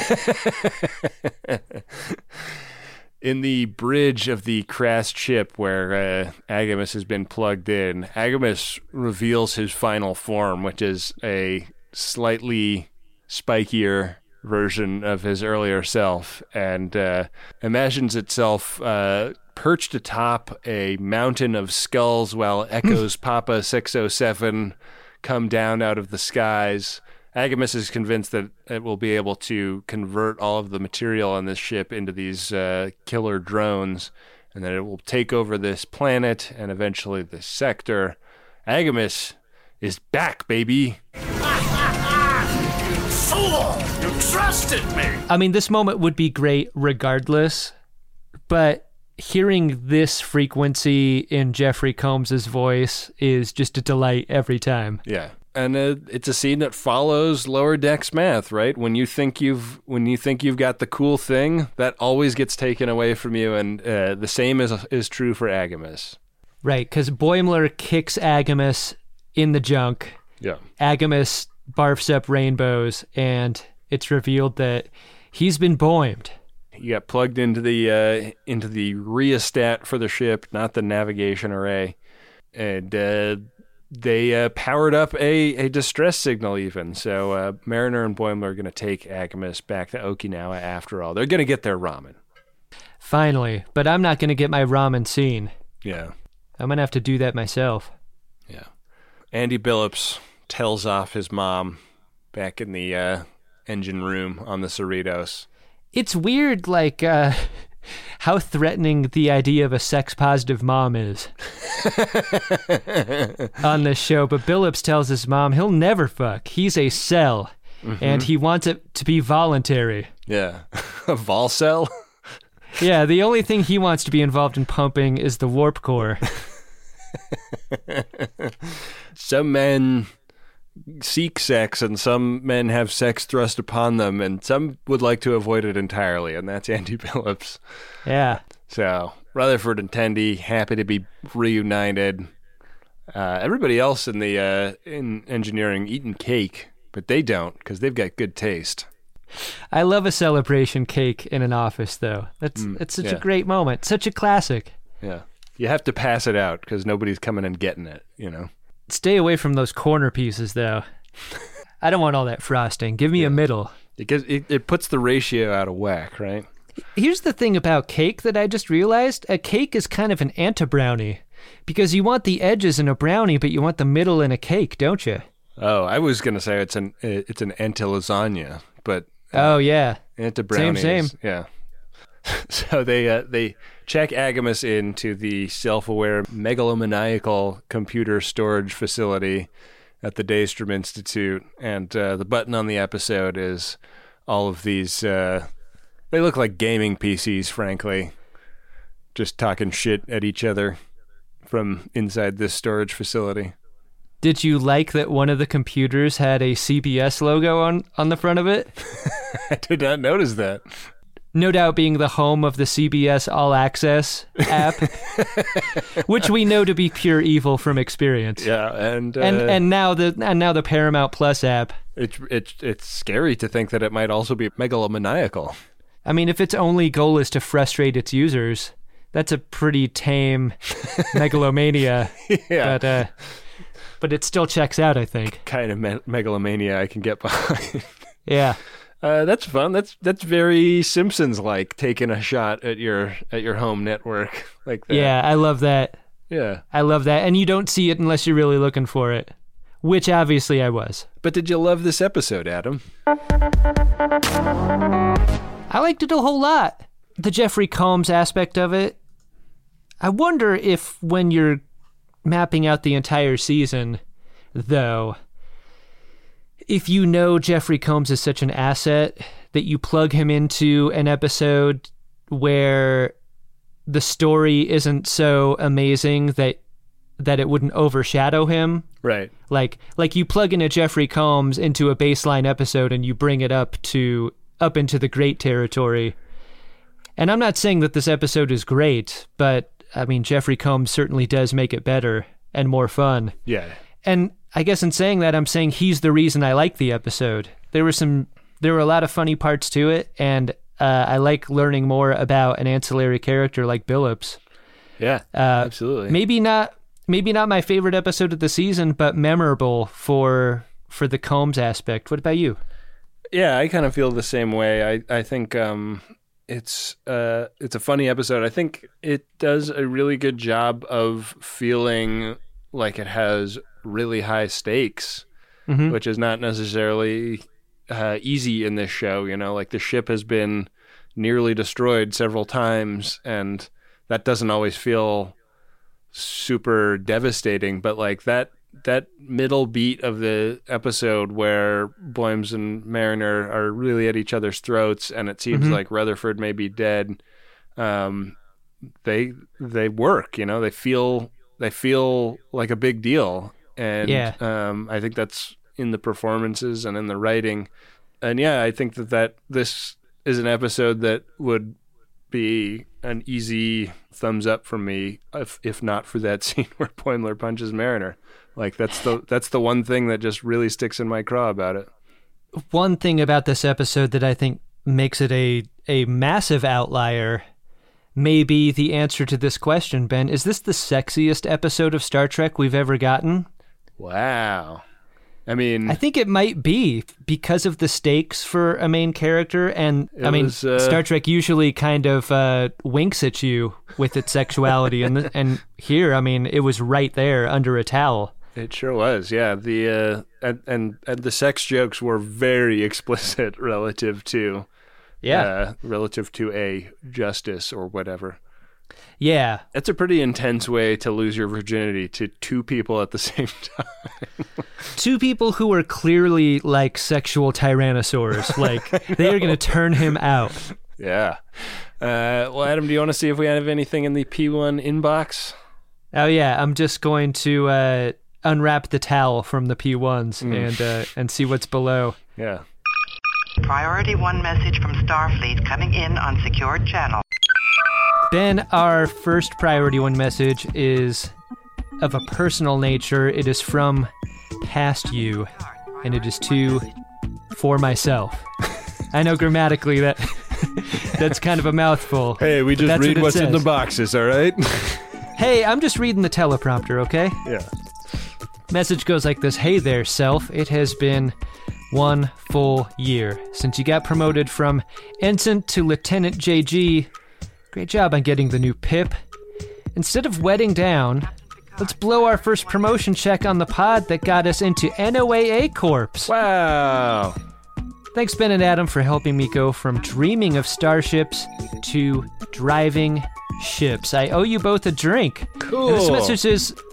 In the bridge of the crashed ship where Agamus has been plugged in, Agamus reveals his final form, which is a slightly spikier version of his earlier self, and imagines itself perched atop a mountain of skulls while echoes Papa 607 come down out of the skies. Agamus is convinced that it will be able to convert all of the material on this ship into these killer drones, and that it will take over this planet and eventually this sector. Agamus is back, baby! Fool! You trusted me! I mean, this moment would be great regardless, but hearing this frequency in Jeffrey Combs's voice is just a delight every time. Yeah. And it's a scene that follows Lower Decks math, right? When you think you've got the cool thing, that always gets taken away from you, and the same is true for Agamus. Right, because Boimler kicks Agamus in the junk. Yeah. Agamus barfs up rainbows, and it's revealed that he's been boimed. He got plugged into the rheostat for the ship, not the navigation array, and they powered up a distress signal even. So Mariner and Boimler are going to take Agamus back to Okinawa after all. They're going to get their ramen. Finally, but I'm not going to get my ramen seen. Yeah. I'm going to have to do that myself. Yeah. Andy Billups tells off his mom back in the engine room on the Cerritos. It's weird, like, how threatening the idea of a sex-positive mom is on this show. But Billups tells his mom he'll never fuck. He's a cell, and he wants it to be voluntary. Yeah. A vol cell? Yeah, the only thing he wants to be involved in pumping is the warp core. Some men seek sex, and some men have sex thrust upon them, and some would like to avoid it entirely, and that's Andy Billups. Yeah. So Rutherford and Tendi happy to be reunited. Everybody else in the in engineering eating cake, but they don't, because they've got good taste. I love a celebration cake in an office, though. It's such a great moment, such a classic. Yeah, you have to pass it out because nobody's coming and getting it, you know. Stay away from those corner pieces, though. I don't want all that frosting. Give me a middle. It puts the ratio out of whack, right? Here's the thing about cake that I just realized. A cake is kind of an anti-brownie, because you want the edges in a brownie, but you want the middle in a cake, don't you? Oh, I was going to say it's an anti-lasagna, but... oh, yeah. Anti-brownies. Same. Yeah. So they check Agamus into the self-aware megalomaniacal computer storage facility, at the Daystrom Institute, and the button on the episode is all of these, they look like gaming PCs, frankly, just talking shit at each other from inside this storage facility. Did you like that one of the computers had a CBS logo on the front of it? I did not notice that. No doubt being the home of the CBS All Access app, which we know to be pure evil from experience. Yeah, and now the Paramount Plus app. It's scary to think that it might also be megalomaniacal. I mean, if its only goal is to frustrate its users, that's a pretty tame megalomania. Yeah. But it still checks out, I think. Kind of megalomania I can get behind. Yeah. That's fun. That's very Simpsons-like, taking a shot at your home network like that. Yeah, I love that. Yeah. I love that. And you don't see it unless you're really looking for it, which obviously I was. But did you love this episode, Adam? I liked it a whole lot. The Jeffrey Combs aspect of it. I wonder if when you're mapping out the entire season, though, if you know Jeffrey Combs is such an asset that you plug him into an episode where the story isn't so amazing that it wouldn't overshadow him. Right. Like you plug in a Jeffrey Combs into a baseline episode and you bring it up into the great territory. And I'm not saying that this episode is great, but I mean, Jeffrey Combs certainly does make it better and more fun. Yeah. And I guess in saying that, I'm saying he's the reason I like the episode. There were a lot of funny parts to it, and I like learning more about an ancillary character like Billups. Yeah, absolutely. Maybe not my favorite episode of the season, but memorable for the Combs aspect. What about you? Yeah, I kind of feel the same way. I think it's a funny episode. I think it does a really good job of feeling like it has really high stakes, which is not necessarily easy in this show. You know, like the ship has been nearly destroyed several times, and that doesn't always feel super devastating. But like that middle beat of the episode where Boymes and Mariner are really at each other's throats, and it seems like Rutherford may be dead. They work, you know. They feel like a big deal, and I think that's in the performances and in the writing. And yeah, I think that this is an episode that would be an easy thumbs up from me if not for that scene where Boimler punches Mariner. Like that's the one thing that just really sticks in my craw about it. One thing about this episode that I think makes it a massive outlier may be the answer to this question, Ben. Is this the sexiest episode of Star Trek we've ever gotten? Wow. I mean, I think it might be because of the stakes for a main character. And I mean, Star Trek usually kind of winks at you with its sexuality. and here, I mean, it was right there under a towel. It sure was, yeah. The and the sex jokes were very explicit relative to a justice or whatever. Yeah. It's a pretty intense way to lose your virginity to two people at the same time. Two people who are clearly like sexual tyrannosaurs. Like, they are going to turn him out. Yeah. Well, Adam, do you want to see if we have anything in the P1 inbox? Oh, yeah. I'm just going to unwrap the towel from the P1s and see what's below. Yeah. Priority 1 message from Starfleet coming in on secured channel. Ben, our first Priority 1 message is of a personal nature. It is from past you, and it is for myself. I know grammatically that's kind of a mouthful. Hey, we just read what's in the boxes, all right? Hey, I'm just reading the teleprompter, okay? Yeah. Message goes like this. Hey there, self. It has been 1 full year since you got promoted from ensign to Lieutenant JG. Great job on getting the new pip. Instead of wetting down, let's blow our first promotion check on the pod that got us into NOAA Corps. Wow. Thanks, Ben and Adam, for helping me go from dreaming of starships to driving ships. I owe you both a drink. Cool. And this message is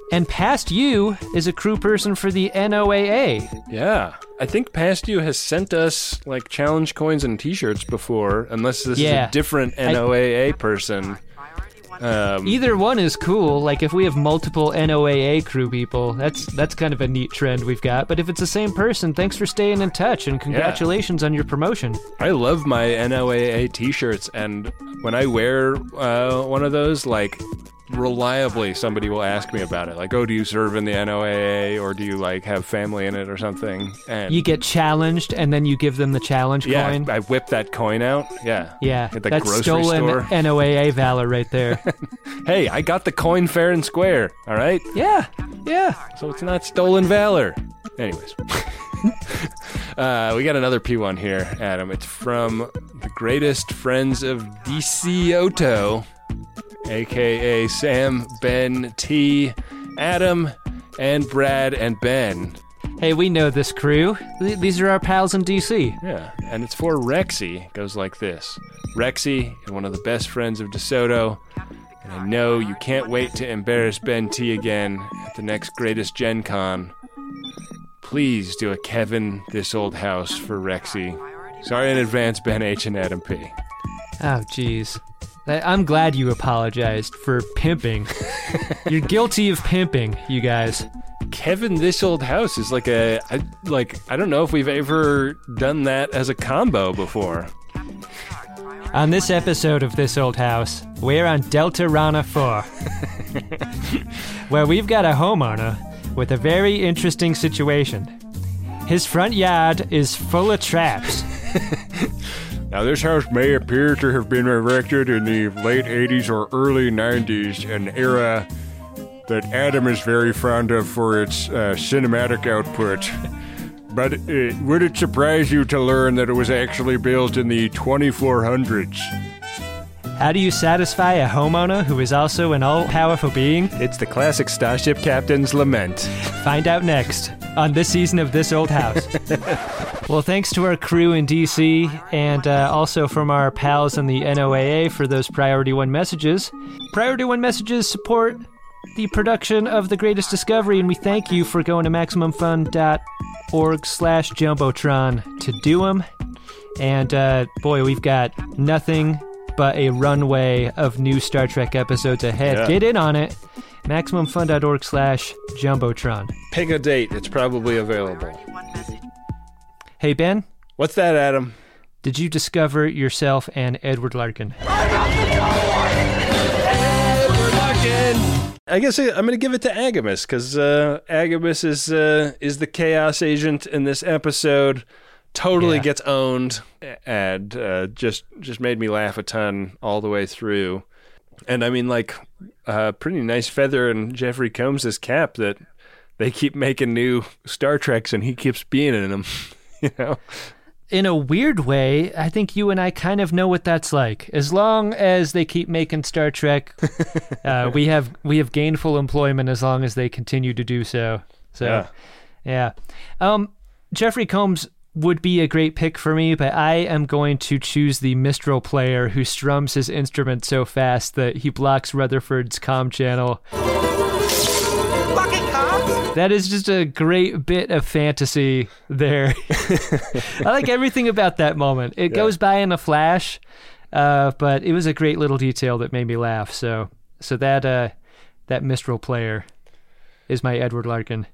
And Past You is a crew person for the NOAA. Yeah. I think Past You has sent us like challenge coins and t-shirts before, unless this is a different NOAA person. Either one is cool. Like if we have multiple NOAA crew people, that's kind of a neat trend we've got. But if it's the same person, thanks for staying in touch and congratulations on your promotion. I love my NOAA t-shirts, and when I wear one of those, like reliably somebody will ask me about it. Like, oh, do you serve in the NOAA, or do you like have family in it or something? And you get challenged and then you give them the challenge coin. Yeah, I whip that coin out. Yeah. At the that's grocery stolen store. NOAA valor right there. Hey, I got the coin fair and square, all right? Yeah. So it's not stolen valor. Anyways. We got another P1 here, Adam. It's from the greatest friends of DC Oto, a.k.a. Sam, Ben, T, Adam, and Brad, and Ben. Hey, we know this crew. These are our pals in DC. Yeah, and it's for Rexy. It goes like this. Rexy is one of the best friends of DeSoto, and I know you can't wait to embarrass Ben T again at the next greatest Gen Con. Please do a Kevin This Old House for Rexy. Sorry in advance, Ben H. and Adam P. Oh, jeez. I'm glad you apologized for pimping. You're guilty of pimping, you guys. Kevin This Old House is like I don't know if we've ever done that as a combo before. On this episode of This Old House, we're on Delta Rana 4, where we've got a homeowner with a very interesting situation. His front yard is full of traps. Now, this house may appear to have been erected in the late 80s or early 90s, an era that Adam is very fond of for its cinematic output. But would it surprise you to learn that it was actually built in the 2400s? How do you satisfy a homeowner who is also an all-powerful being? It's the classic Starship Captain's lament. Find out next on this season of This Old House. Well, thanks to our crew in DC and also from our pals in the NOAA for those Priority 1 messages. Priority 1 messages support the production of The Greatest Discovery, and we thank you for going to MaximumFun.org/Jumbotron to do them. And boy, we've got nothing but a runway of new Star Trek episodes ahead. Yeah. Get in on it. MaximumFun.org/Jumbotron. Pick a date. It's probably available. Hey, Ben. What's that, Adam? Did you discover yourself an Edward Larkin? Edward Larkin! I guess I'm going to give it to Agamus, because Agamus is the chaos agent in this episode. Totally gets owned, and just made me laugh a ton all the way through. And I mean, like, pretty nice feather in Jeffrey Combs' cap that they keep making new Star Treks and he keeps being in them, you know? In a weird way, I think you and I kind of know what that's like. As long as they keep making Star Trek, we have gainful employment as long as they continue to do so. So, yeah. Jeffrey Combs would be a great pick for me, but I am going to choose the Mistral player who strums his instrument so fast that he blocks Rutherford's comm channel. That is just a great bit of fantasy there. I like everything about that moment. It goes by in a flash, but it was a great little detail that made me laugh. So that Mistral player is my Edward Larkin.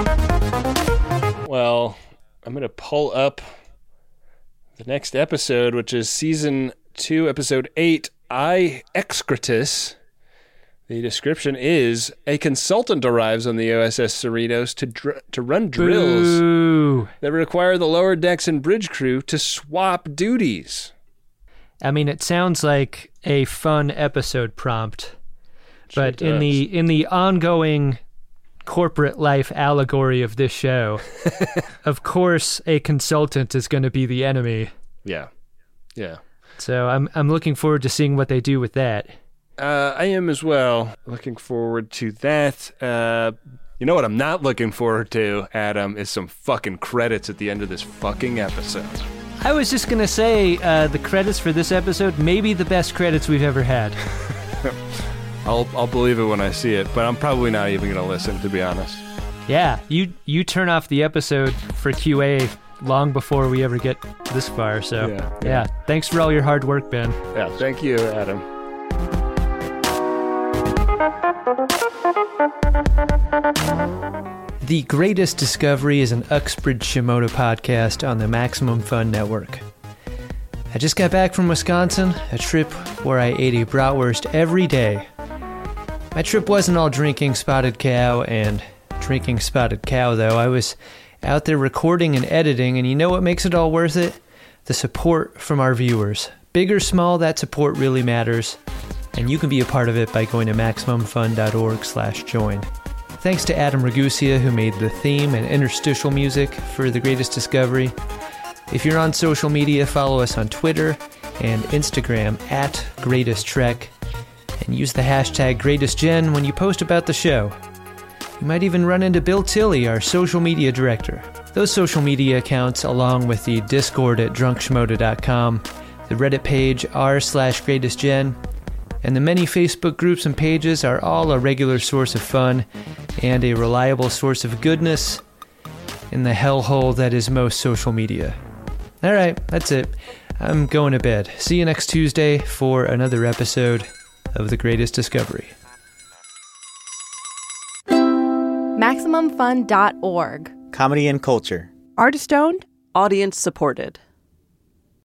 Well, I'm going to pull up the next episode, which is Season 2, Episode 8, I Excretus. The description is, a consultant arrives on the USS Cerritos to run drills that require the lower decks and bridge crew to swap duties. I mean, it sounds like a fun episode prompt, but Sure in the ongoing corporate life allegory of this show, of course, a consultant is going to be the enemy. Yeah. So I'm looking forward to seeing what they do with that. I am as well. Looking forward to that. You know what I'm not looking forward to, Adam, is some fucking credits at the end of this fucking episode. I was just going to say the credits for this episode may be the best credits we've ever had. I'll believe it when I see it, but I'm probably not even going to listen, to be honest. Yeah, you turn off the episode for QA long before we ever get this far, so yeah. Thanks for all your hard work, Ben. Yeah, thank you, Adam. The Greatest Discovery is an Uxbridge Shimoda podcast on the Maximum Fun Network. I just got back from Wisconsin, a trip where I ate a bratwurst every day. My trip wasn't all drinking Spotted Cow and drinking Spotted Cow, though. I was out there recording and editing, and you know what makes it all worth it? The support from our viewers. Big or small, that support really matters, and you can be a part of it by going to MaximumFun.org/join. Thanks to Adam Ragusia, who made the theme and interstitial music for The Greatest Discovery. If you're on social media, follow us on Twitter and Instagram @GreatestTrek, and use the hashtag GreatestGen when you post about the show. You might even run into Bill Tilley, our social media director. Those social media accounts, along with the Discord at drunkshmoda.com, the Reddit page r/GreatestGen, and the many Facebook groups and pages are all a regular source of fun and a reliable source of goodness in the hellhole that is most social media. All right, that's it. I'm going to bed. See you next Tuesday for another episode of The Greatest Discovery. MaximumFun.org. Comedy and culture. Artist owned. Audience supported.